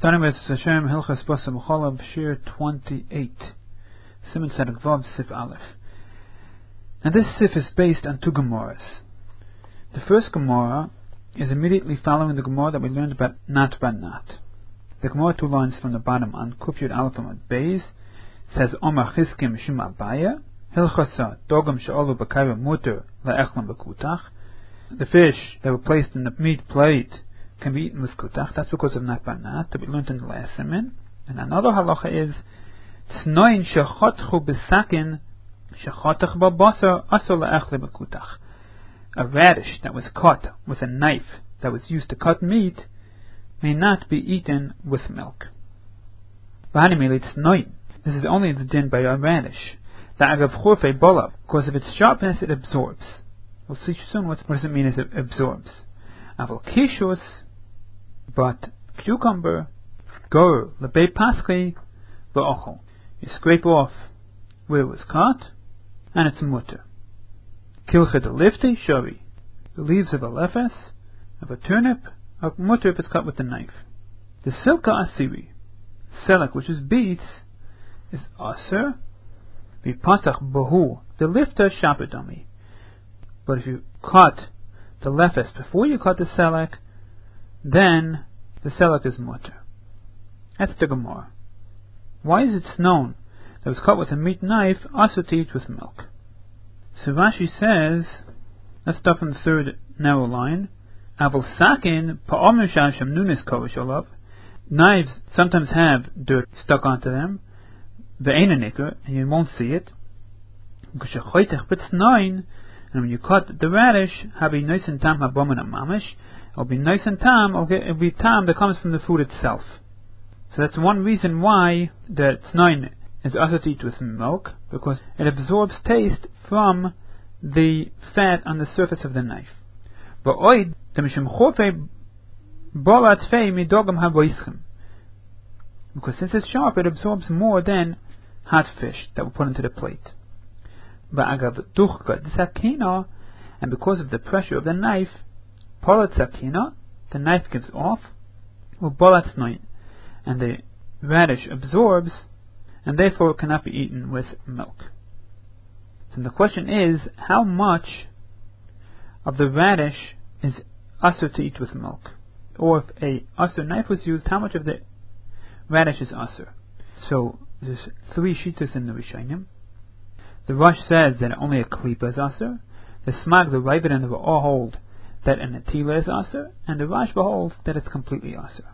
Starting with Hashem Hilchas Basa Mecholav, Shir 28, Siman Tzadok Vav, Sif Aleph. Now this Sif is based on two Gemaras. The first Gemara is immediately following the Gemara that we learned about Nat Banat. The Gemara 2 lines from the bottom on Kuf Yud Aleph Amud Beis says Omar Chizkim Mishum Abaya Hilchasa Dogam She'olu B'Kayva Muter La'echlam B'Kutach. The fish that were placed in the meat plate can be eaten with kutach. That's because of Nat Banat that we learned in the last sermon. And another halacha is Tznoin Shechotchu B'Sakin Shechotach B'Basar Asur La'echle B'Kutach. A radish that was cut with a knife that was used to cut meat may not be eaten with milk. This is only the din by a radish. Because of its sharpness it absorbs. We'll see soon what does it mean as it absorbs. Aval kishus, but cucumber, gur lebei paschei v'ochel. You scrape off where it was cut, and it's mutter. Kilche de lifti shari. The leaves of a lefes, of a turnip, are mutter if it's cut with a knife. The silka asiri, selek which is beets, is aser. V'pasach bohu, the lifter shapedami. But if you cut the lefes before you cut the selek, then the selek is mutter. That's the Gemara. Why is it known that it was cut with a meat knife, also to eat with milk? So Rashi says, let's start from the third narrow line. Aval sakin pa'omer shasham nunis korish olav. Knives sometimes have dirt stuck onto them. Ve'ena nikr, and you won't see it. And when you cut the radish, habi nice and tam habomin mamish. It'll be nice and tam. It'll be tam that comes from the food itself. So that's one reason why the tznoin is also to eat with milk, because it absorbs taste from the fat on the surface of the knife. But oid because since it's sharp, it absorbs more than hot fish that were put into the plate. And because of the pressure of the knife, the knife gives off, and the radish absorbs, and therefore it cannot be eaten with milk. So the question is, how much of the radish is asur to eat with milk? Or if a asur knife was used, how much of the radish is asur? So there's three shittas in the Rishonim. The Rosh says that only a klipa is asur. The Smag, the Ravid, and the Ra'ah hold that an atila is asur, and the Rashba holds that it's completely asur.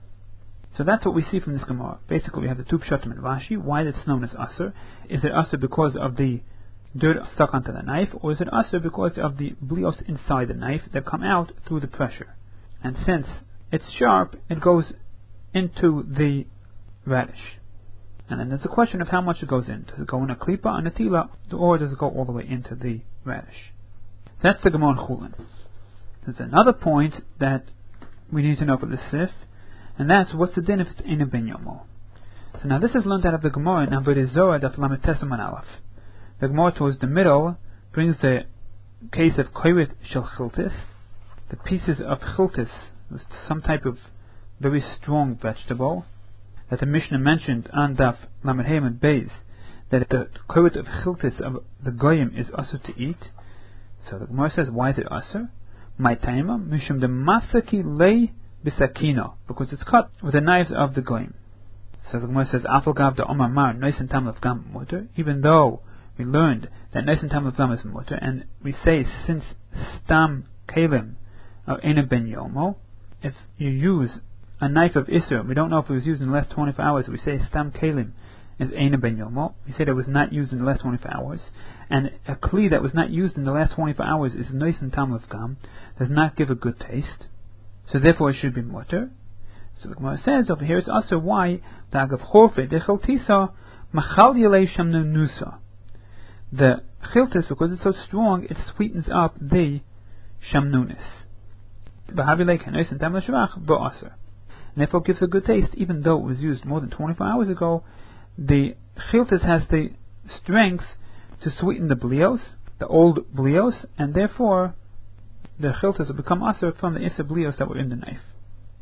So that's what we see from this Gemara. Basically, we have the two pshatim in Rashi. Why it's known as asur? Is it asur because of the dirt stuck onto the knife, or is it asur because of the blios inside the knife that come out through the pressure? And since it's sharp, it goes into the radish. And then there's a question of how much it goes in. Does it go in a klipa, an atila, or does it go all the way into the radish? That's the Gemara in Chulin. There's another point that we need to know for the Sif, and that's what's the din if it's in a ben yomo. So now this is learned out of the Gemara in Avodah Zorah Daf Lamed Tesaman Aleph. The Gemara towards the middle brings the case of koiret shel chiltis, the pieces of chiltis, some type of very strong vegetable, that the Mishnah mentioned on Daf Lamed Hey Amud Beis, that the koiret of chiltis of the goyim is asur to eat. So the Gemara says, why is it asur? My taima mishum de masaki lei bisakino, because it's cut with the knives of the goyim. So the Gemara says, afal gav da omar mar nois and tam of gam mutter, even though we learned that nois and tam of gam is mutter, and we say since stam kalim are in a ben yomo, if you use a knife of Isser, we don't know if it was used in the last 24 hours, we say stam kalim is Eina ben yomo, we said it was not used in the last 24 hours, and a kli that was not used in the last 24 hours is nois and tam of gam, does not give a good taste, so therefore it should be mutter. So the Gemara says over here, it's also why the agav chorfe de chiltisa machal yelei shamnu nusa. The chiltis, because it's so strong, it sweetens up the shamnunis. B'havilei kanois and tam l'shavach ba'aser. And therefore it gives a good taste, even though it was used more than 24 hours ago. The chiltis has the strength to sweeten the blios, the old blios, and therefore the chiltis will become aser from the isa blios that were in the knife.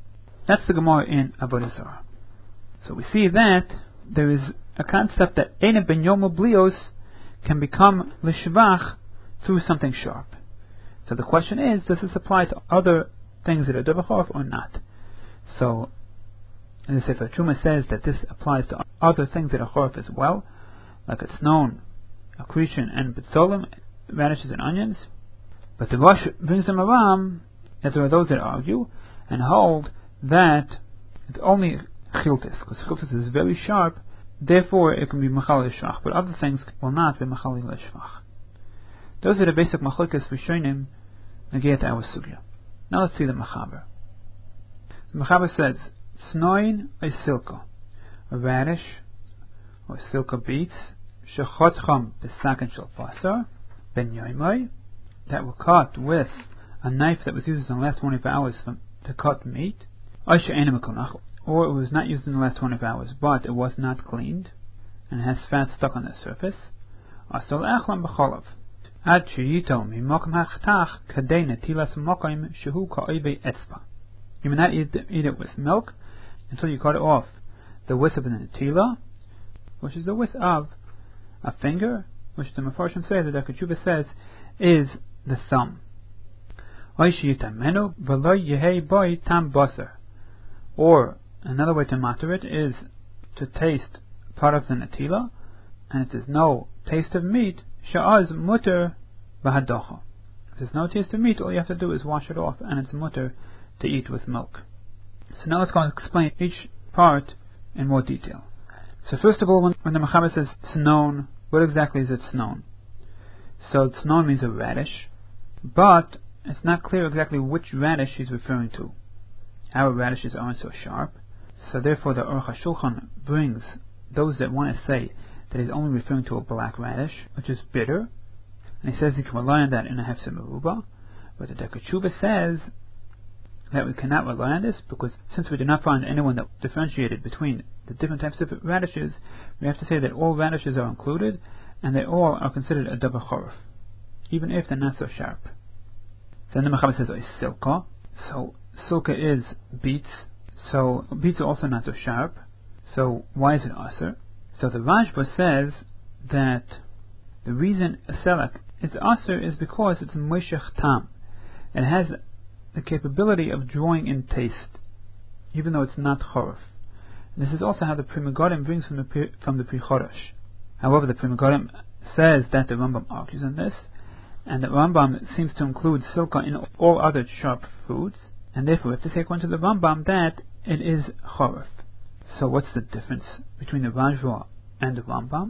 That's the Gemara in Avodah Zarah. So we see that there is a concept that Eina ben Yomo Blios can become Lishvach through something sharp. So the question is, does this apply to other things that are Dovachorf or not? So, the Sefer Truma says that this applies to other things that are Chorf as well, like it's known, accretion and Bitzolim, radishes and onions. But the Rosh brings them around that there are those that argue and hold that it's only Chiltis, because Chiltis is very sharp, therefore it can be Machal Lishvach, but other things will not be Machal Lishvach. Those are the basic Machlokes Rishonim negate our Sugya. Now let's see the Mechaber. The Mechaber says, Snoin is silka, a radish, or silka beets, shechotcham besaken shel basar, ben yoimai, that were cut with a knife that was used in the last 24 hours to cut meat, or it was not used in the last 24 hours, but it was not cleaned, and it has fat stuck on the surface, asol echlam b'cholav, ad sheyitel mimokim hachtach kadei netilas mokim shehu ka'oive etzba. You may not eat it with milk until you cut it off the width of the netila, which is the width of a finger, which the Mefarshim say that the Ketubah says is the thumb. Or another way to matter it is to taste part of the netila, and if there's no taste of meat, sha'az mutter b'hadocha. If there's no taste of meat, all you have to do is wash it off, and it's mutter to eat with milk. So now let's go and explain each part in more detail. So first of all, when the Mechaber says tznon, what exactly is it tznon? So tznon means a radish, but it's not clear exactly which radish he's referring to. Our radishes aren't so sharp, so therefore the Aruch HaShulchan brings those that want to say that he's only referring to a black radish, which is bitter, and he says he can rely on that in a Hefzer Meruba, but the Ketubah says that we cannot rely on this, because since we do not find anyone that differentiated between the different types of radishes, we have to say that all radishes are included, and they all are considered a davar choruf, even if they're not so sharp. So then the Mechaber says silka. So silka is beets. So beets are also not so sharp. So why is it aser? So the Rashba says that the reason a selak is aser is because it's moishech tam. It has the capability of drawing in taste, even though it's not choruf. This is also how the Pri Megadim brings from the Pri Chodesh. However, the Pri Megadim says that the Rambam argues on this, and the Rambam seems to include silka in all other sharp foods, and therefore we have to say according to the Rambam that it is choruf. So what's the difference between the Rajva and the Rambam?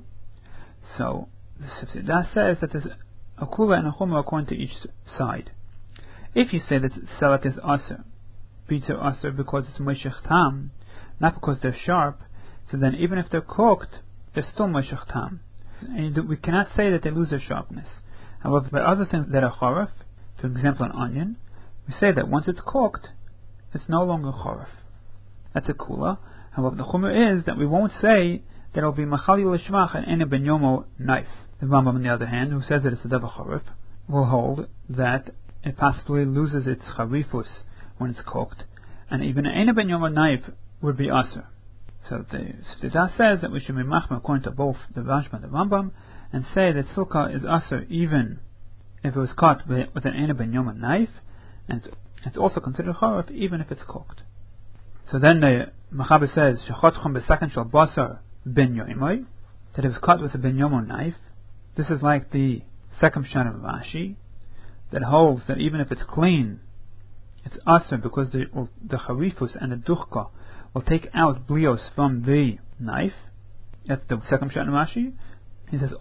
So the Sifsidah says that there's a kula and a chumrah according to each side. If you say that selak is aser, beets are aser because it's moishech tam, not because they're sharp, so then even if they're cooked, they're still moishech tam. And we cannot say that they lose their sharpness. However, by other things that are choruf, for example an onion, we say that once it's cooked, it's no longer choruf. That's a kula. However, the chumrah is that we won't say that it will be machali l'shvach and ena ben yomo knife. The Rambam, on the other hand, who says that it's a davar choruf, will hold that it possibly loses its charifus when it's cooked, and even an ena ben yomo knife would be aser. So the Sifsidah says that we should be machma according to both the Rashba and the Rambam, and say that silka is aser even if it was cut with an ena ben yomo knife, and it's also considered choruf even if it's cooked. So then the Mechaber says shechotcham besaken shel basar ben yoimai, that it was cut with a ben yomo knife. This is like the second pshat of Rashi, that holds that even if it's clean, it's aser because the charifus and the duchka will take out blios from the knife. That's the second pshat in Rashi. He says,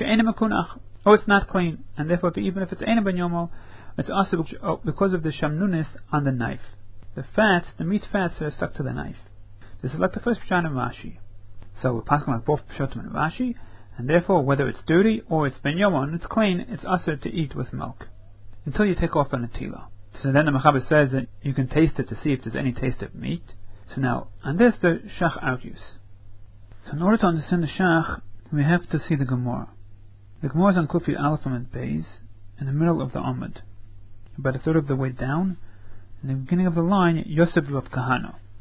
oh, it's not clean, and therefore even if it's ena ben yomo, it's aser because of the shamnunis on the knife. The fats, the meat fats are stuck to the knife. This is like the first pshat in Rashi. So we're passing like both pshatim in Rashi, and therefore whether it's dirty or it's ben yomo and it's clean, it's aser to eat with milk until you take off a netila. So then the Mechaber says that you can taste it to see if there's any taste of meat. So now, on this the Shach argues. So in order to understand the Shach, we have to see the Gemara. The Gemara is on Kufi Aleph and Beis, in the middle of the Amud, about a third of the way down. In the beginning of the line, Yosef Rav Kahana.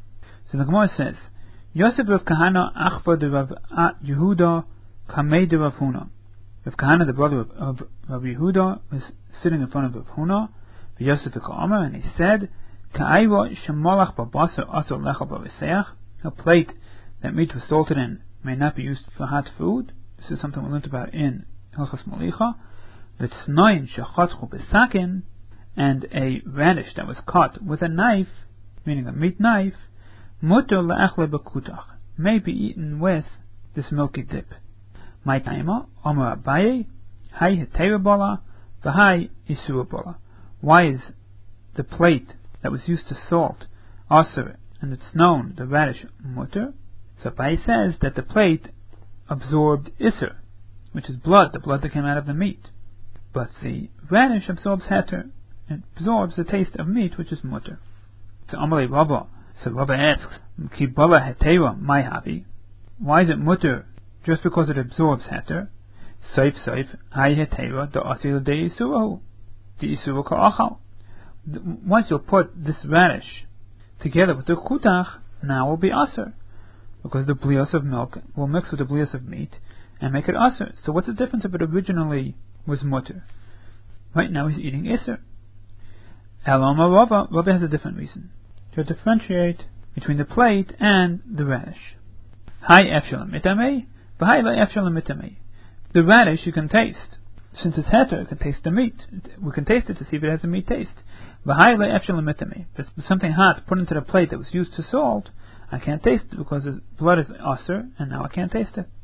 So the Gemara says, Yosef Rav Kahana Achva de Rav Yehuda Kamei de Rav Huna. Rav Kahana, the brother of Rav Yehuda, was sitting in front of Rav Huna, Yosef Ka'amar, and he said, Ka'aywa shemalach babasar asor lecha b'veseach. A plate that meat was salted in may not be used for hot food. This is something we learned about in Hilchos Molicha. V'tznoin shechatchu b'sakin, and a radish that was cut with a knife, meaning a meat knife, muter le'echle b'kutach, may be eaten with this milky dip. My taima, Amar Abaye, Hai hetera bola, v'hai isura bola. Why is the plate that was used to salt aser, and it's known the radish muter? So Abaye says that the plate absorbed iser, which is blood, the blood that came out of the meat. But the radish absorbs heter, it absorbs the taste of meat, which is muter. So Amalei Rabba, so Rabba asks, Ki bola hetera mai havi? Why is it muter just because it absorbs heter? Saif, hai hetera da asil de isurahu. The isura ka'achal. Once you'll put this radish together with the kutach, now will be aser, because the blios of milk will mix with the blios of meat and make it aser. So what's the difference if it originally was mutter? Right now he's eating iser. Elama Rava has a different reason, to differentiate between the plate and the radish. Hai efshalam mitamei, v'hai la efshalam mitamei. The radish you can taste. Since it's heter, it can taste the meat. We can taste it to see if it has a meat taste. V'hai la efshalam mitamei. But if something hot put into the plate that was used to salt, I can't taste it because the blood is aser, and now I can't taste it.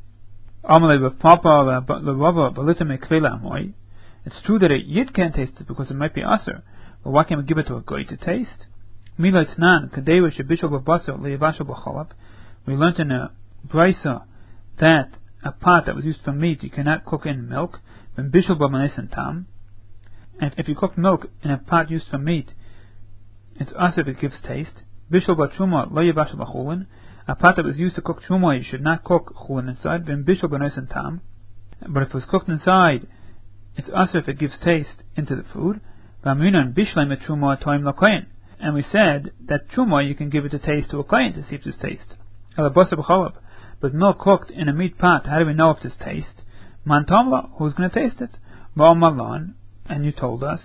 It's true that a yid can't taste it because it might be aser, but why can't we give it to a goy to taste? We learned in a brisa that a pot that was used for meat you cannot cook in milk. And if you cook milk in a pot used for meat, it's aser if it gives taste. A pot that was used to cook truma, you should not cook chulin inside. But if it was cooked inside, it's aser if it gives taste into the food. And we said that truma you can give it to taste to a kohen to see if there's taste. But milk cooked in a meat pot, how do we know if there's taste? Man tamla, who's going to taste it? Malan, and you told us,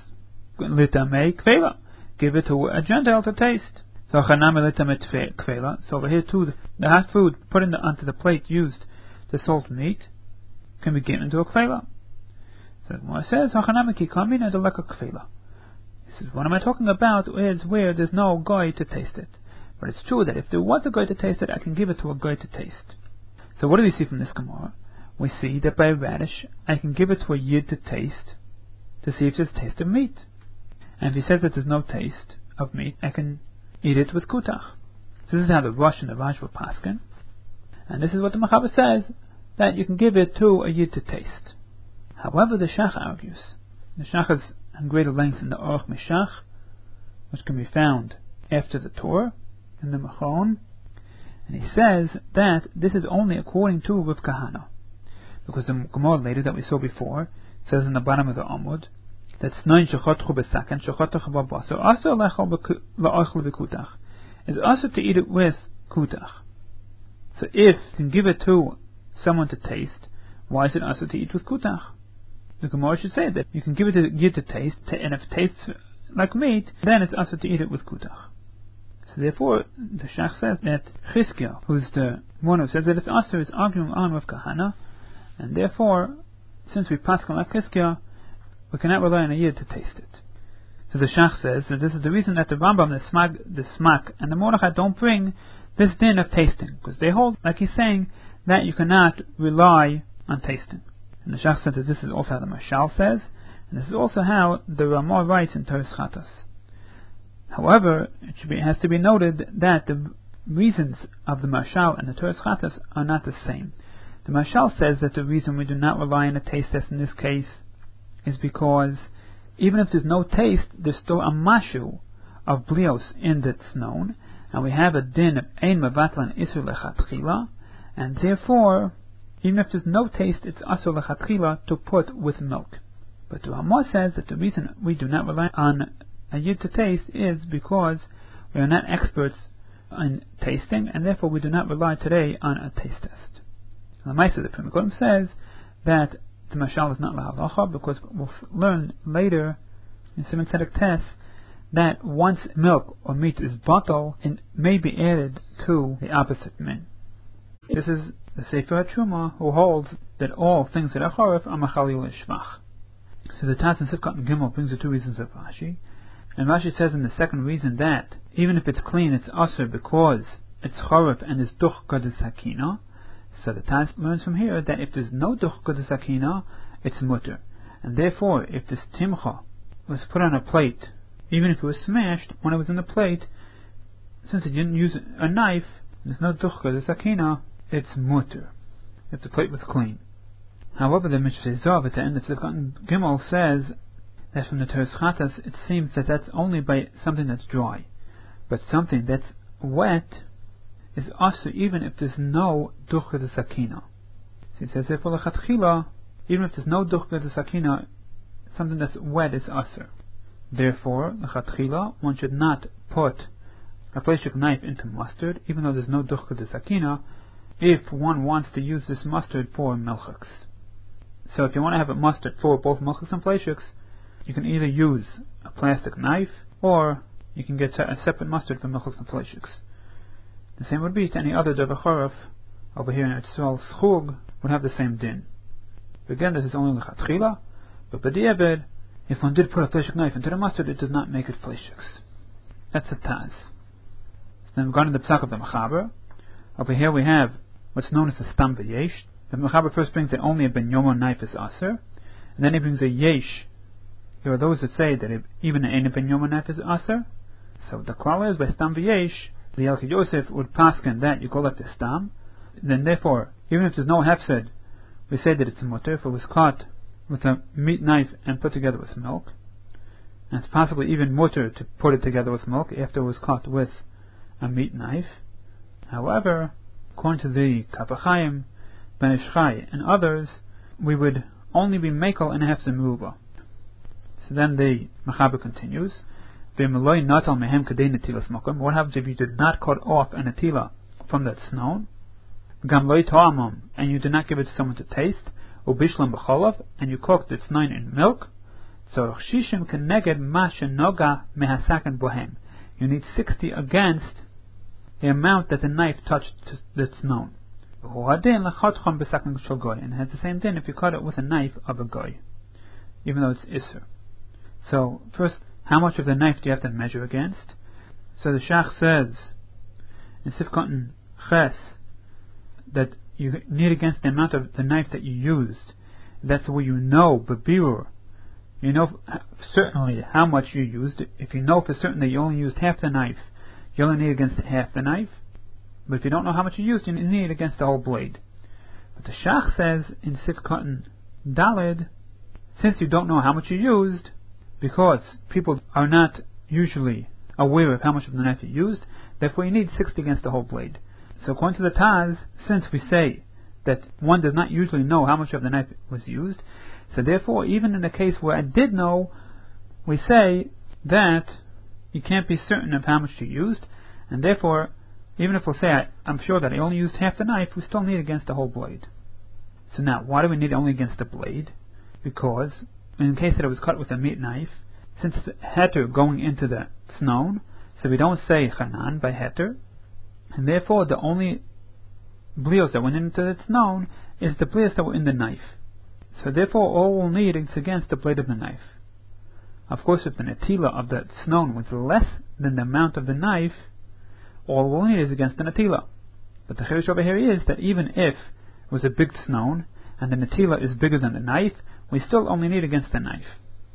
give it to a Gentile to taste. So over here too, the hot food put onto the plate used to salt meat can be given to a kvela. So the Gemara says, this is what am I talking about, is where there's no guy to taste it. But it's true that if there was a guy to taste it, I can give it to a guy to taste. So what do we see from this Gemara? We see that by radish, I can give it to a yid to taste, to see if there's taste of meat. And if he says that there's no taste of meat, I can eat it with kutach. So this is how the Rosh and the Raj were paskin. And this is what the Mechaber says, that you can give it to a yid to taste. However, the Shach argues. The Shach is in greater length in the Aruch Mishach, which can be found after the Torah, in the Machon. And he says that this is only according to Rav Kahana. Because the Gemara later that we saw before says in the bottom of the Amud that Snoin shechatchu b'saken shechatchu b'basar aser la'achel b'kutach is aser to eat it with kutach. So if you can give it to someone to taste, why is it aser to eat with kutach? The Gemara should say that you can give it to yid to taste, and if it tastes like meat, then it's aser to eat it with kutach. So therefore, the Shach says that Chizkiah, who's the one who says that it's aser, is arguing on with Kahana. And therefore, since we paskin like Chizkiah, we cannot rely on a yid to taste it. So the Shach says that this is the reason that the Rambam, the Smak, and the Mordechai don't bring this din of tasting, because they hold, like he's saying, that you cannot rely on tasting. And the Shach says that this is also how the Mashal says, and this is also how the Ramah writes in Toras Chatas. However, it has to be noted that the reasons of the Mashal and the Toras Chatas are not the same. The Mashal says that the reason we do not rely on a taste test in this case is because even if there's no taste, there's still a mashu of blios in that's known, and we have a din of ein mevatlan isur lechatchila, and therefore, even if there's no taste, it's asur lechatchila to put with milk. But the Ramah says that the reason we do not rely on a yid to taste is because we are not experts in tasting, and therefore we do not rely today on a taste test. The Maisa, the Pri Megadim, says that the mashal is not lahalacha, because we'll learn later in Siman Tzedek Tes that once milk or meat is batal, it may be added to the opposite min. This is the Sefer HaTruma, who holds that all things that are chorif are machalil ishvach. So the Taz in Sifkat and Gimel brings the two reasons of Rashi, and Rashi says in the second reason that even if it's clean, it's asur because it's chorif and is duch kodesh hakina. So the Taz learns from here that if there's no duch kodesh hakina, it's mutter, and therefore if this timcha was put on a plate, even if it was smashed when it was in the plate, since it didn't use a knife, there's no duch kodesh hakina, it's mutter if the plate was clean. However, the Mishnah Zav at the end of Sifkat Gimel says that from the Teres Chatas it seems that that's only by something that's dry, but something that's wet is also even if there's no duch kodesh hakina. So he says therefore lechatchila, even if there's no duch kodesh hakina, something that's wet is asur. Therefore, lechatchila, one should not put a fleshik knife into mustard, even though there's no duch kodesh hakina, if one wants to use this mustard for milchiks. So if you want to have a mustard for both milchiks and fleshiks, you can either use a plastic knife, or you can get a separate mustard for milchiks and fleshiks. The same would be to any other davar chorif. Over here in Etzral Schug would have the same din. Again, this is only lechatchila, but b'diavad, if one did put a fleshik knife into the mustard, it does not make it fleshiks. That's a taz. Then regarding the psak of the Mechaber, over here we have what's known as a stam v'yesh. The Mechaber first brings that only a ben yomo knife is aser, and then he brings a yesh. There are those that say that even a ben yomo knife is aser. So the klal is by stam v'yesh, the Yalkut Yosef would paskin that you call it the stam. Then therefore, even if there's no hefsed, we say that it's a mutter if it was caught with a meat knife and put together with milk. And it's possibly even mutter to put it together with milk after it was caught with a meat knife. However, according to the Kaf HaChaim, Ben Ish Chai, and others, we would only be mekel in a hefsed meruba. So then the Mechaber continues, what happens if you did not cut off an atila from that snow, and you did not give it to someone to taste, and you cooked its nine in milk? So you need 60 against the amount that the knife touched that's known. And it has the same din if you cut it with a knife of a goy, even though it's isser. So first, how much of the knife do you have to measure against? So the Shach says in Sifkat Ches that you need against the amount of the knife that you used. That's where you know, bebirur, you know certainly how much you used. If you know for certain that you only used half the knife, you only need against half the knife. But if you don't know how much you used, you need against the whole blade. But the Shach says in Sifkat Daled, since you don't know how much you used, because people are not usually aware of how much of the knife you used, therefore you need 60 against the whole blade. So according to the Taz, since we say that one does not usually know how much of the knife was used, so therefore even in a case where I did know, we say that you can't be certain of how much you used, and therefore even if we'll say I'm sure that I only used half the knife, we still need against the whole blade. So now, why do we need only against the blade? Because in case that it was cut with a meat knife, since the heter going into the snow, so we don't say chanan by heter, and therefore the only blios that went into the snow is the blios that were in the knife. So therefore all we'll need is against the blade of the knife. Of course, if the natila of the snow was less than the amount of the knife, all we'll need is against the natila. But the chiddush over here is that even if it was a big snow and the natila is bigger than the knife, we still only need against the knife.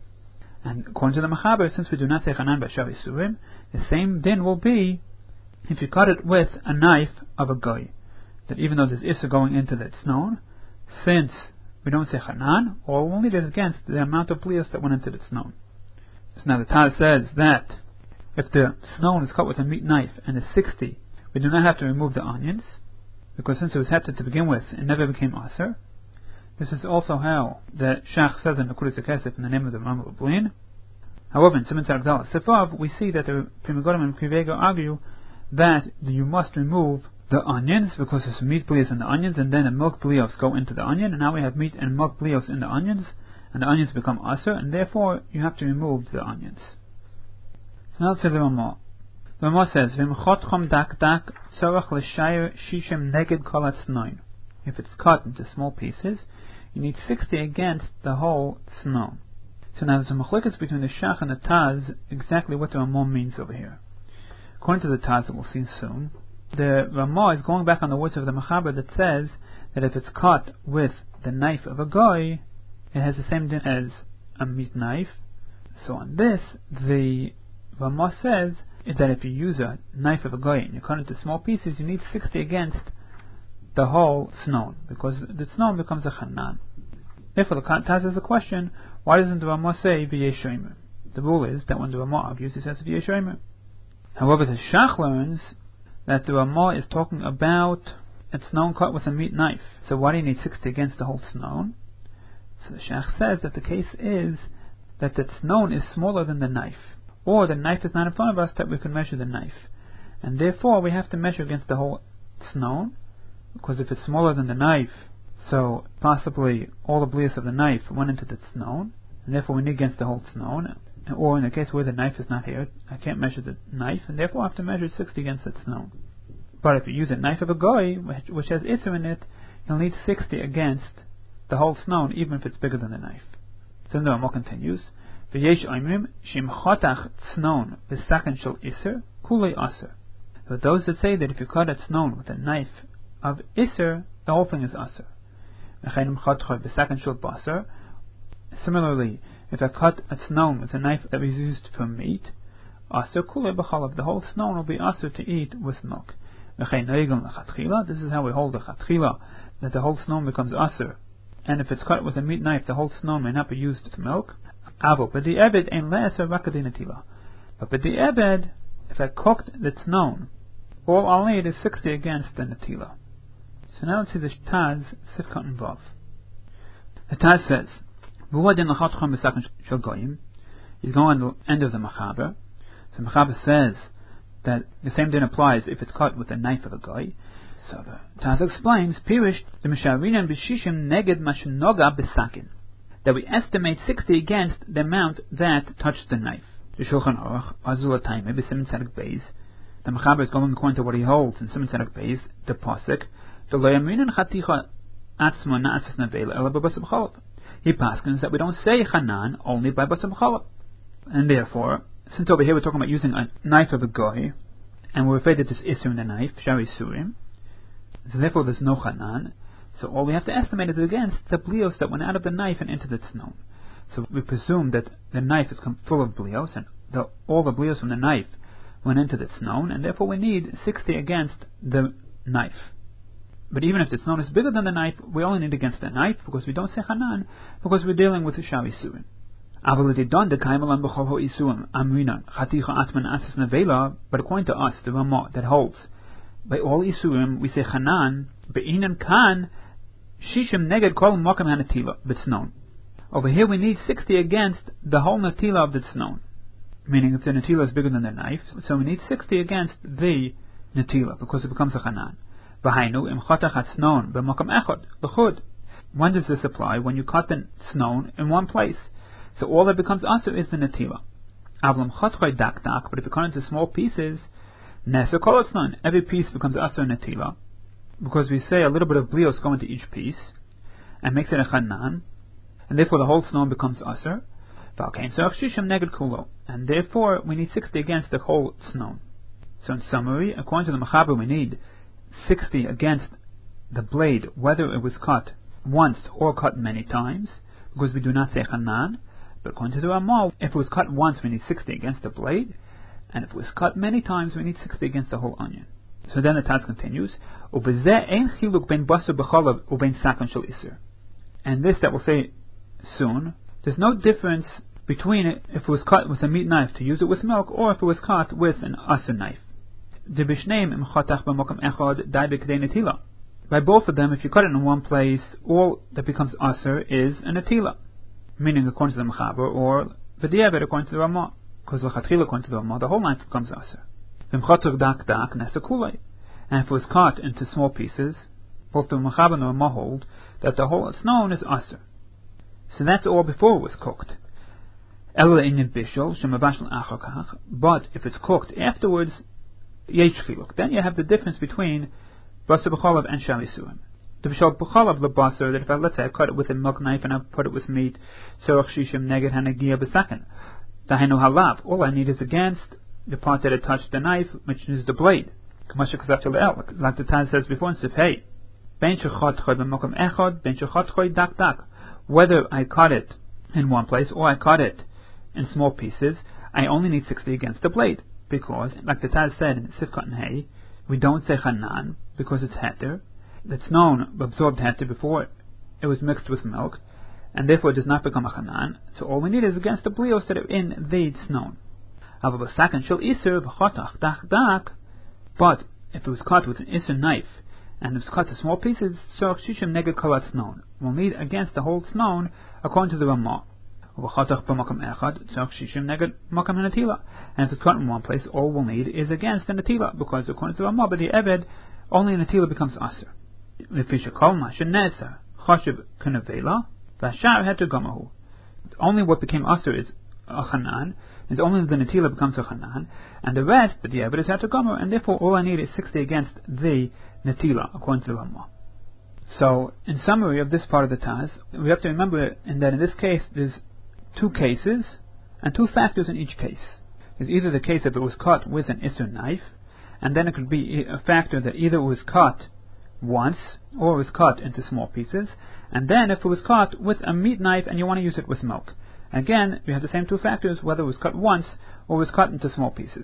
And according to the Mechaber, since we do not say chanan b'shav isurim, the same din will be if you cut it with a knife of a goy. That even though there's issa going into that snow, since we don't say chanan, all we'll need is against the amount of blios that went into the snow. So now the Taz says that if the snow is cut with a meat knife and is 60, we do not have to remove the onions, because since it was heter to begin with, it never became aser. This is also how the Shach says in the Kuris HaKesef in the name of the Rambam Lublin. However, in Siman Tzedek Sifav, we see that the Pri Megadim and Pri Vega argue that you must remove the onions, because there's meat blios in the onions, and then the milk blios go into the onion, and now we have meat and milk blios in the onions, and the onions become aser, and therefore you have to remove the onions. So now to the Ramah. The Ramah says, "V'mchotchom dak dak tzorach l'shayir shishim neged kol hatznoin." If it's cut into small pieces, you need 60 against the whole tznon. So now there's a machlokes between the Shach and the Taz exactly what the Ramah means over here. According to the Taz that we'll see soon, the Ramah is going back on the words of the Mechaber that says that if it's cut with the knife of a goy, it has the same din as a meat knife. So on this, the Ramah says that if you use a knife of a goy and you cut it into small pieces, you need 60 against the whole snon, because the snon becomes a chanan. Therefore, the Taz has a question: why doesn't the Ramah say v'yesh shomer? The rule is that when the Ramah argues, it says v'yesh shomer. However, the Shach learns that the Ramah is talking about a snon cut with a meat knife. So why do you need 60 against the whole snon? So the Shach says that the case is that the snon is smaller than the knife, or the knife is not in front of us that we can measure the knife, and therefore we have to measure against the whole snon, because if it's smaller than the knife, so possibly all the blios of the knife went into the snon, and therefore we need against the whole snon. Or in the case where the knife is not here, I can't measure the knife, and therefore I have to measure 60 against the snon. But if you use a knife of a goy, which has iser in it, you'll need 60 against the whole snon, even if it's bigger than the knife. So the Ramah continues, "V'yesh oimrim shim chotach snon b'saken shel iser kulei aser." So those that say that if you cut a snon with a knife of iser, the whole thing is aser. Similarly, if I cut a snon with a knife that was used for meat, aser kulei b'chalav, the whole snon will be aser to eat with milk. This is how we hold the chatchila, that the whole snon becomes aser. And if it's cut with a meat knife, the whole snon may not be used for milk. But b'di'eved, if I cooked the snon, all I'll need is 60 against the natila. So now let's see the Taz, Sifkat and Vav. The Taz says, he's going on the end of the Mechaber. So Mechaber says that the same din applies if it's cut with a knife of a goy. So the Taz explains, Pirish, the Misharinan b'shishim neged mashnoga b'sakin, that we estimate 60 against the amount that touched the knife. The Shulchan Aruch, Azul Taime, b'Siman Tzedek Beis, the Mechaber is going according to what he holds in Siman Tzedek Beis, the Pasuk, he paskins that we don't say chanan only by basar b'chalab. And therefore, since over here we're talking about using a knife of a goy, and we're afraid that there's isur in the knife, shari surim, so therefore there's no chanan, so all we have to estimate is against the blios that went out of the knife and into the tznon. So we presume that the knife is full of blios, and all the blios from the knife went into the tznon, and therefore we need 60 against the knife. But even if the tznon is bigger than the knife, we only need against the knife, because we don't say chanan, because we're dealing with the shari surim. But according to us, the Ramah that holds, by all isurim we say chanan, be'inan kan shishim neged kol makam hanatila b'tznon. Over here we need 60 against the whole natila of the tznon, meaning if the natila is bigger than the knife, so we need 60 against the natila, because it becomes a chanan. When does this apply? When you cut the snon in one place. So all that becomes aser is the natila. But if you cut into small pieces, every piece becomes aser natila, because we say a little bit of blios go into each piece and makes it a chanan, and therefore the whole snon becomes aser. And therefore we need 60 against the whole snon. So in summary, according to the Mechaber, we need 60 against the blade, whether it was cut once or cut many times, because we do not say chanan. But according to the Ramah, if it was cut once, we need 60 against the blade, and if it was cut many times, we need 60 against the whole onion. So then the Taz continues, and this that we'll say soon, there's no difference between it if it was cut with a meat knife to use it with milk, or if it was cut with an aser knife. By both of them, if you cut it in one place, all that becomes aser is an atila, meaning according to the Mechaber, or b'di'eved according to the Ramah, because l'chatchila according to the Ramah, the whole knife becomes aser. V'mchotzog dak dak nesa kulei. And if it was cut into small pieces, both the Mechaber and the Ramah hold that the whole snow is aser. So that's all before it was cooked. Ela inyan bishul shemavashal achakach. But if it's cooked afterwards, yesh chiluk. Then you have the difference between basar b'chalav and shal yisurim. The bishul b'chalav lebasar, that if let's say I cut it with a milk knife and I put it with meat, tzorach shishim neged hanagia b'saken. Dahenu halav. All I need is against the part that it touched the knife, which is the blade. Like the Taz says before in Sifhei, whether I cut it in one place or I cut it in small pieces, I only need 60 against the blade. Because, like the Taz said in Sifkat and Hay, we don't say Hanan because it's heter. It's known, absorbed heter before it was mixed with milk, and therefore it does not become a Hanan. So all we need is against the blios that are in the snow. But if it was cut with an iser knife and it was cut to small pieces, so shishim neged kolat snow, we'll need against the whole snow according to the Ramah. And if it's cut in one place, all we'll need is against the natila, because according to the Ramah, but the Eved, only natila becomes aser. Only what became aser is a chanan. It's only the natila becomes a chanan, and the rest, but the Eved is hatagomer, and therefore all I need is 60 against the natila, according to the Ramah. So, in summary of this part of the Taz, we have to remember that in this case, there's two cases, and two factors in each case. There's either the case if it was cut with an iser knife, and then it could be a factor that either it was cut once, or it was cut into small pieces, and then if it was cut with a meat knife and you want to use it with milk. Again, we have the same two factors, whether it was cut once or was cut into small pieces.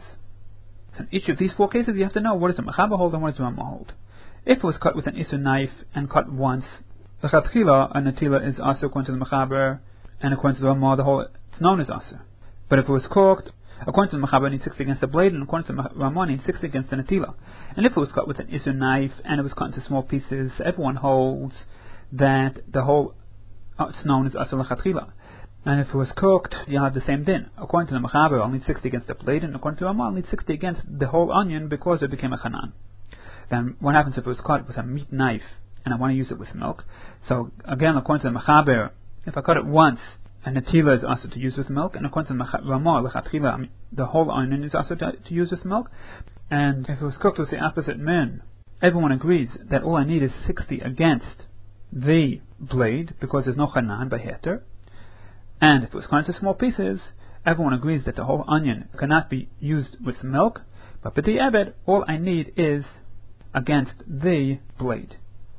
So in each of these four cases, you have to know what does the Mechaber hold and what does the Ramah hold. If it was cut with an iser knife and cut once, the chatchila, a natila, is aser according to the Mechaber, and according to the Ramah, the whole it's known as aser. But if it was cooked, according to the Mechaber, it needs 60 against the blade, and according to the Ramah, it needs 60 against the natila. And if it was cut with an iser knife and it was cut into small pieces, everyone holds that the whole it's known as aser l'chatchila. And if it was cooked, you'll have the same din. According to the Mechaber, I'll need 60 against the blade, and according to the Ramah, I'll need 60 against the whole onion because it became a chanan. Then what happens if it was cut with a meat knife and I want to use it with milk? So again, according to the Mechaber, if I cut it once, a natila is also to use with milk, and according to the Ramah, the whole onion is also to use with milk. And if it was cooked with the opposite min, everyone agrees that all I need is 60 against the blade because there's no chanan by heter. And if it was cut into small pieces, everyone agrees that the whole onion cannot be used with milk, but the Eved, all I need is against the blade.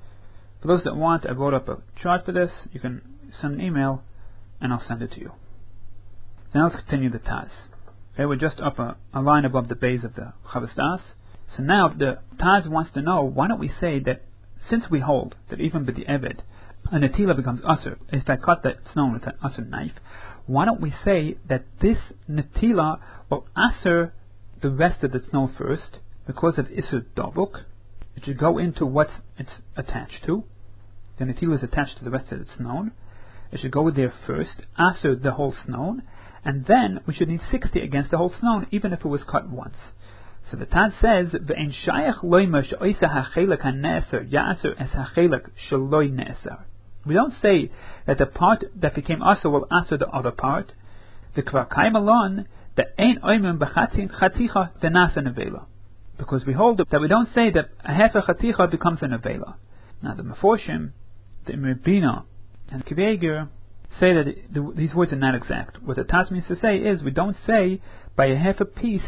For those that want, I wrote up a chart for this. You can send an email and I'll send it to you. So now let's continue the Taz. Okay, we're just up a line above the base of the Chavastas. So now the Taz wants to know, why don't we say that since we hold that even with the Eved, a natila becomes aser, if I cut that snow with an aser knife, why don't we say that this natila will aser the rest of the snow first, because of iser davuk? It should go into what it's attached to. The natila is attached to the rest of the snow. It should go there first, aser the whole snow, and then we should need 60 against the whole snow, even if it was cut once. So the Taz says, "Ve'en shayach loyma she'oisa hachelak haneser ya'aser es hachelak sheloy neser." We don't say that the part that became aser will aser the other part. The kvar kaim alon the ein oimim b'chatzin chaticha v'nasa nevela, because we hold that we don't say that a half a chaticha becomes a nevela. Now the Meforshim, the Imribina, and Kiveger say that these words are not exact. What the Taz means to say is we don't say by a half a piece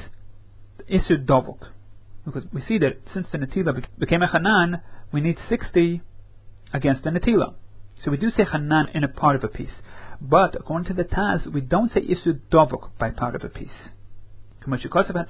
Isur Dovuk, because we see that since the Natila became a Hanan, we need 60 against the Natila. So we do say Hanan in a part of a piece. But according to the Taz, we don't say Isur Dovuk by part of a piece. Like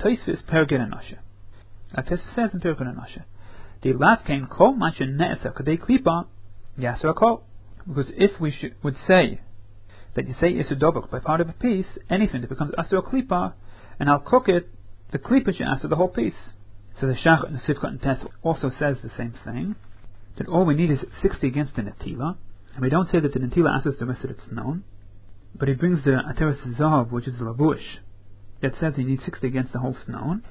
Tosfos says in Pirkei Anosha, the Lav came Kol Masha Ne'esa Kadei Klipa Yasser Kol. Because if we would say that you say Isur Dovuk by part of a piece, anything that becomes Asur Klipa, and I'll cook it, the Klipa should answer the whole piece. So the Shach and the Sifkat and Tes also says the same thing, that all we need is 60 against the Natila, and we don't say that the Natila answers the rest of its known, but he brings the Ateres Zahav, which is the Lavush, that says you need 60 against the whole snow,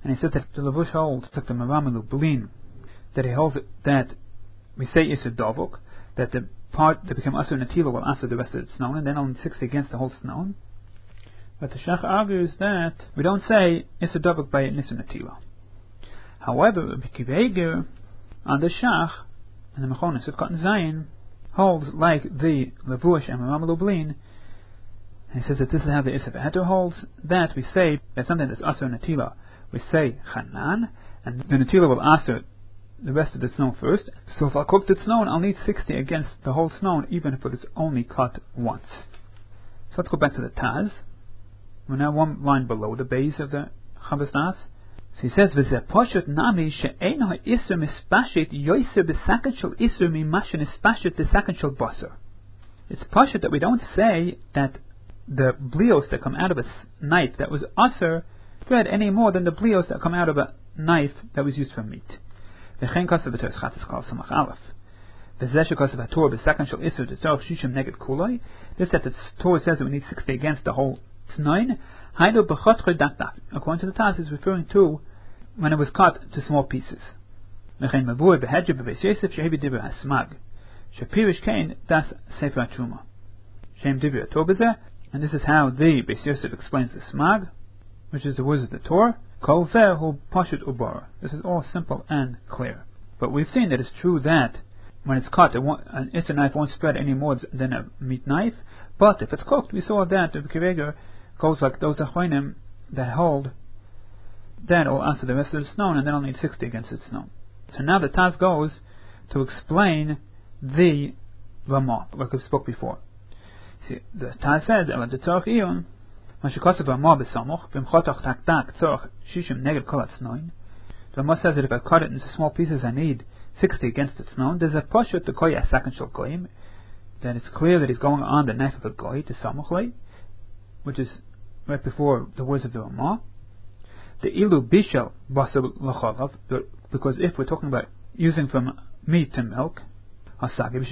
And he said that the Levush holds, like the Maramilu Blin, that he holds it, that we say Isur Dovuk, that the part that became Asur Natila will answer the rest of the Snon, and then only 60 against the whole Snon. But the Shach argues that we don't say Isur Dovuk by Nisur Natila. However, Rabbi Akiva Eiger on the Shach, and the Mechonis of Cotton Zion, holds like the Levush and Maramilu Blin. And he says that this is how the Isur V'Heter holds, that we say that something that's Asur Natila, we say Chanan, and the Natila will answer the rest of the snow first. So if I'll cook the snow, I'll need 60 against the whole snow, even if it is only cut once. So let's go back to the Taz. We're now one line below the base of the Chavos Das. So he says, "V'zeh poshut nami she'ein ha'isur mispashit yoiser b'saken shel isur mimashen mispashit b'saken shel basar." It's poshut that we don't say that the blios that come out of a knife that was asur spread any more than the blios that come out of a knife that was used for meat. V'chein kasav b'teres chatzis kal samach aleph. V'zeh shekasav haTorah b'saken shel isur tzorach shishim neged kuloi. This that the Torah says that we need 60 against the whole Tznain. Hainu b'chotchoy dak. According to the Taz, is referring to when it was cut to small pieces. V'chein mavur b'hedja b'beis Yosef shehevi divrei hasmag. Shapirish kain das sefer haTruma. Shem divrei haTorah b'zeh. And this is how the Beis Yosef explains the smag, which is the words of the Torah. Kol zeh hu pashut ubara. This is all simple and clear. But we've seen that it's true that when it's cut, an Isur knife won't spread any more than a meat knife. But if it's cooked, we saw that the Kiveger goes like those Achronim that hold that will answer the rest of the snow, and then I'll need 60 against its snow. So now the Taz goes to explain the Ramah, like we spoke before. See, the Taz says, "Ela de tzorach iyun, mashikosav Ramah b'samoch, v'mchotach tak tak tzorach shishim neged kol hatznoin." The Ramah says that if I cut it into small pieces, I need 60 against its snow. There's a poshut to koy a second shel goyim, that it's clear that he's going on the knife of a goy to samochlei, which is right before the words of the Ramah. The ilu bishel basar l'cholav, because if we're talking about using from meat to milk, everyone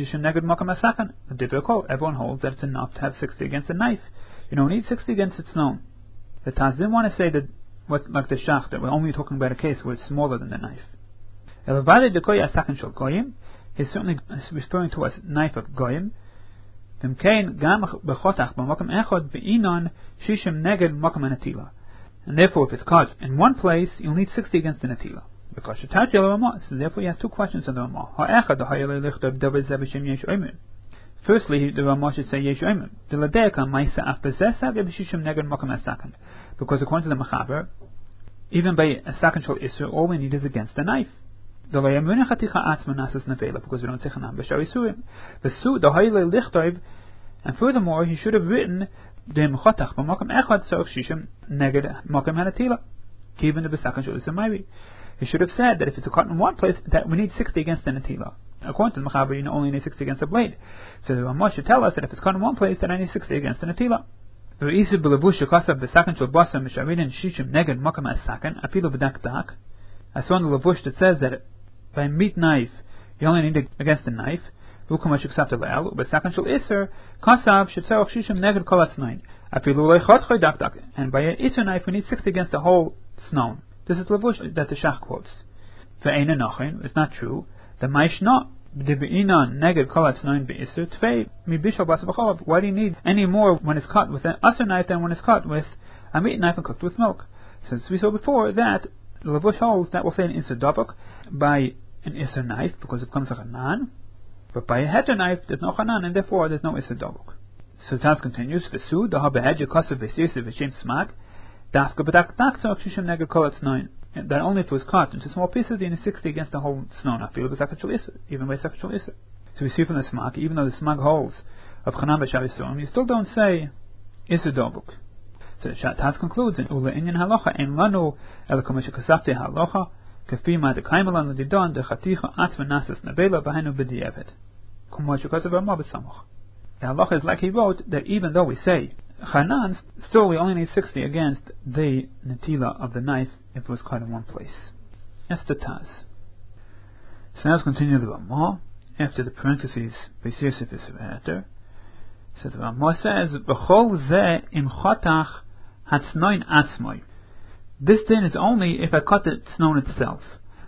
holds that it's enough to have 60 against a knife. You don't need 60 against its known. The Taz didn't want to say that, like the Shach, that we're only talking about a case where it's smaller than the knife. He's certainly referring to a knife of goyim. And therefore, if it's cut in one place, you'll need 60 against the natila. Because so therefore he has two questions on the Ramah. Firstly, the Ramah should say Yesh Oimim. Because according to the Mechaber, even by a second shel isur, all we need is against the knife. Because we don't say Chanam b'shar isurim. And furthermore, he should have written Dem Chotach b'makom echad tzorach shishim neged makom hanatila. Given the b'second shel isur mayri. He should have said that if it's a cut in one place, that we need 60 against the natila. According to the Mechaber, you only need 60 against the blade. So the Ramah should tell us that if it's cut in one place, then I need 60 against the natila. I saw in the Levush that says that by meat knife, you only need it against the knife. And by an Isur knife, we need 60 against the whole snow. This is Levush that the Shach quotes. It's not true. The Maishna why do you need any more when it's cut with an Asur knife than when it's cut with a meat knife and cooked with milk? Since we saw before that the Levush holds that will say an Isur Dovuk by an Isur knife because it becomes a Chanan, but by a Heter knife there's no Chanan and therefore there's no Isur Dovuk. So Taz continues, V'su the Habehedja Kosav V'sirsiv V'shem Smag Dafka B'dak Tak Tzorach Shishim Neged Kol Hatznoin. That only if it was cut into small pieces, you need 60 against the whole snow. Not feel b'second shel isur, even by second shel isur. So we see from the smag, even though the smag holds of Chanan b'shar isurim, you still don't say Isur Dovuk. So the Taz concludes in Ula Inyan Halacha Ein Lanu El Komisha Kasapte Halacha Kafi Ma Dekaimalan L'Didon Dechaticha Atzma Nasas Nabela B'Hainu B'Di'evet Kumosh Kasav Ramah B'Samoch. The Halacha is like he wrote that even though we say Chanan, still we only need 60 against the natila of the knife if it was cut in one place. That's the Taz. So now let's continue the Ramah. After the parentheses, Beis Yosef is V'Heter. So the Ramah says, B'chol zeh im chotach hatznoin atzmoi. This din is only if I cut the tznon itself.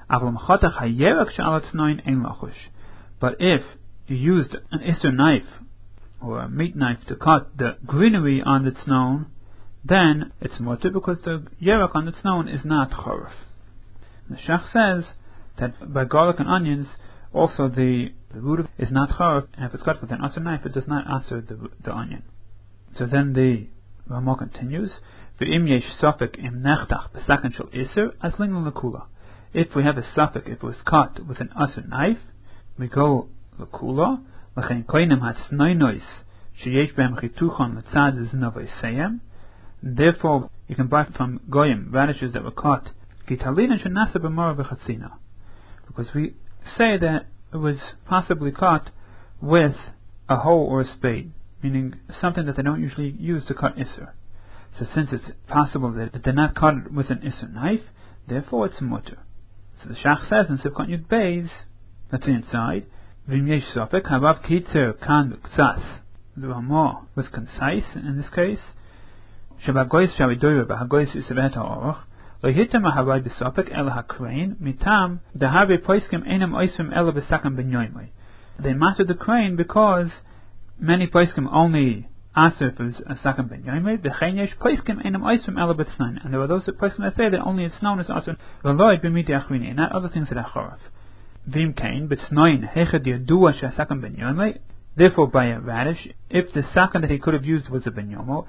But if you used an Isser knife or a meat knife to cut the greenery on the tznon, then it's mutter because the yerek on the tznon is not chorif. The Shach says that by garlic and onions, also the root is not chorif, and if it's cut with an Isser knife, it does not answer the onion. So then the Ramah continues, V'im yesh safek im nechtach b'saken shel Isser as lingel lekula. If we have a suffix, if it was cut with an Isser knife, we go lekula, l'chein koinim hatznoinois sheyesh behem chituchon l'tzad znavoseyem. Therefore, you can buy from goyim radishes that were cut gitalin shenasa b'mara v'chatzina, because we say that it was possibly cut with a hoe or a spade, meaning something that they don't usually use to cut Isser. So since it's possible that they're not cut with an Isser knife, therefore it's mutter. So the Shach says in Sivkot Yud Beis, that's inside, V'im yesh sofek harav kitzer kan k'tzas. The Ramah was concise in this case. Shabagoyis shavidoyer b'hagoyis isvet ha'oroch lo hitam haray b'sofek el hakrein mitam dehavi poiskim enam oisvim ela b'sakam b'nyoymei. They mastered the crane because many poiskim only aser if it was a sakam b'nyoymei. V'chein yesh poiskim enam oisvim ela b'tznain. And there are those poiskim that say that only it's known as aser v'loy b'miti achrini, and not other things that are choraf. V'im kain b'tznoin hechad yadua she'asakam b'nyoymei. Therefore, by a radish, if the sakam that he could have used was a b'nyomo,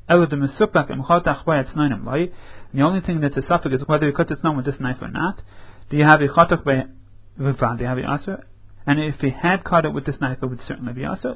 the only thing that's a suffix is whether you cut its known with this knife or not. Do you have a chotach by v'val? Do you have a aser? And if he had cut it with this knife, it would certainly be aser.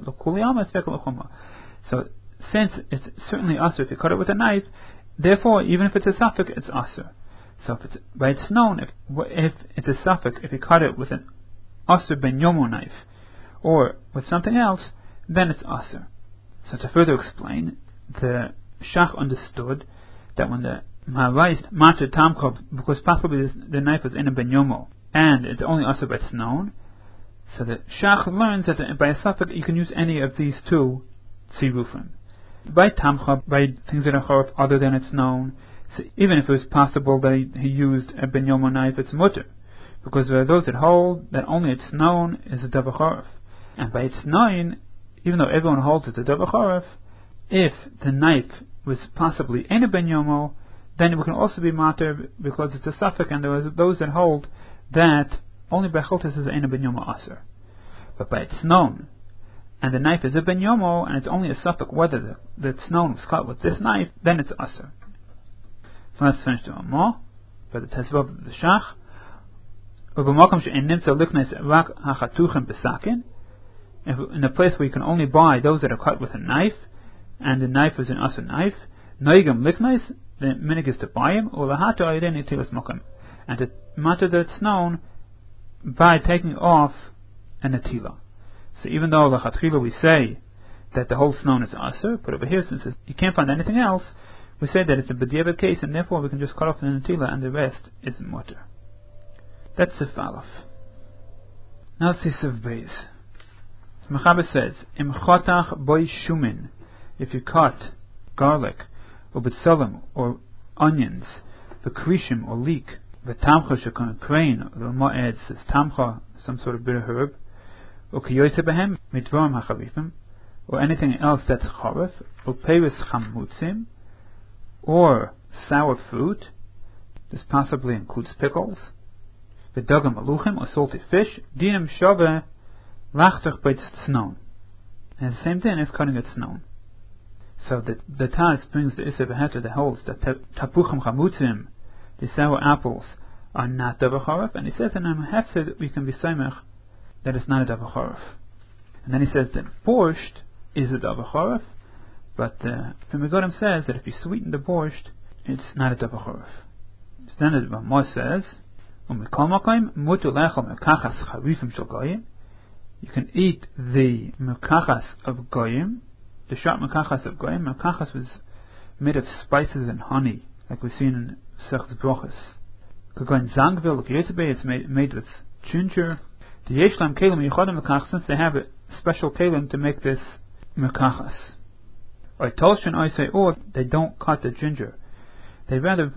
So, since it's certainly aser if you cut it with a knife, therefore, even if it's a suffix, it's aser. So, if it's by its known, if it's a suffix, if you cut it with an aser ben yomo knife or with something else, then it's aser. So, to further explain, the Shach understood that when the Maharais matter tamkov, because possibly the knife was in a ben yomo and it's only also by known, so the Shach learns that by a suffix you can use any of these two tzirufim. By tamkov, by things that are chorif other than it's known, so even if it was possible that he used a ben yomo knife, it's mutter, because there are those that hold that only it's known is a davar chorif, and by it's known, even though everyone holds it's a davar chorif, if the knife was possibly in a ben yomo, then it can also be mater because it's a suffix, and there are those that hold that only by chiltas is in a ben yomo aser. But by it's known, and the knife is a ben yomo, and it's only a suffix whether the tznon was cut with this knife, then it's aser. So let's finish the Ramah by the Tesvav of the Shach. In a place where you can only buy those that are cut with a knife, and the knife is an aser knife, noigam liknais, the minig is to buy him, or lahato ayden itilas mokam, and to matter that it's known by taking off an atila. So even though lachatchila we say that the whole snow is aser, but over here since you can't find anything else, we say that it's a b'diavad case, and therefore we can just cut off an atila, and the rest is mutter. That's Sif Aleph. Now let's see Sif Beis. Mechaber says, Im chotach boy shumin, if you cut garlic, or betzolim, or onions, v'krishim, or leek, v'tamcha shekon crane, or the Ramah adds, says tamcha, some sort of bitter herb, or kiyoyse behem, mitvorim hacharifim, or anything else that's charif, or peris chamutzim, or sour fruit, this possibly includes pickles, v'dagam aluchim, or salty fish, dinam shaveh, lachtach beit tznon. And the same thing as cutting it tznon. So the Taz brings the Isser V'heter that holds that tapuchim chamutzim, the sour apples, are not davar chorif, and he says in Am Hefzer that we can be samech that it's not a davar chorif. And then he says that borscht is a davar chorif, but the Megadim says that if you sweeten the borscht, it's not a davar chorif. So then the Ramah says, Umikol makom mutu lechol mekachas charifim shel goyim. You can eat the mekachas of goyim. The sharp mekachas of goyim. Mekachas was made of spices and honey, like we've seen in Sechus Brochus. Kagoin zangvil, it's made with ginger. The yeshlam kelim yichodem mekachas, since they have a special kelim to make this mekachas. Or tolshin I say, or they don't cut the ginger. They rather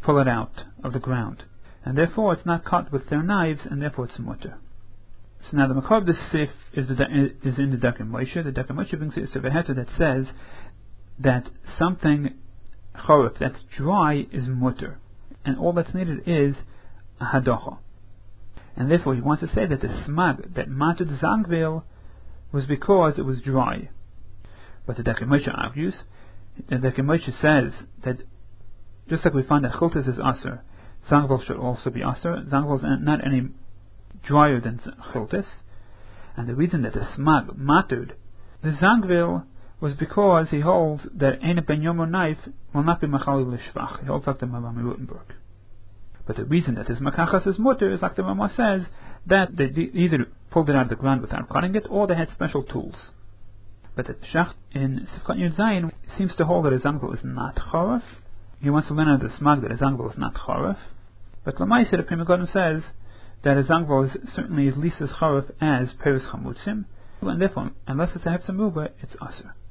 pull it out of the ground, and therefore it's not cut with their knives, and therefore it's mutter. So now the makor of this sif is in the Darkei Moshe. The Darkei Moshe brings a Sefer that says that something chorif that's dry is mutter, and all that's needed is a hadocha. And therefore he wants to say that the smag that mattered zangvil was because it was dry. But the Darkei Moshe argues, the Darkei Moshe says that just like we find that chiltis is aser, zangvil should also be aser. Zangvil is not any drier than chiltis, and the reason that the smag mattered the zangvil was because he holds that ein ben yomer knife will not be machali l'shvach. He holds like the Rami Rutenberg. But the reason that his makachas is mutter is like the Rama says, that they either pulled it out of the ground without cutting it, or they had special tools. But the Shach in Sifkat Yud Zayin seems to hold that a zangvil is not chorif. He wants to learn out of the smag that a zangvil is not chorif. But Lamaisa, the Pri Megadim says that a zangvil is certainly as least as chorif as peris chamutzim, and therefore, unless it's a hefzer muba, it's aser.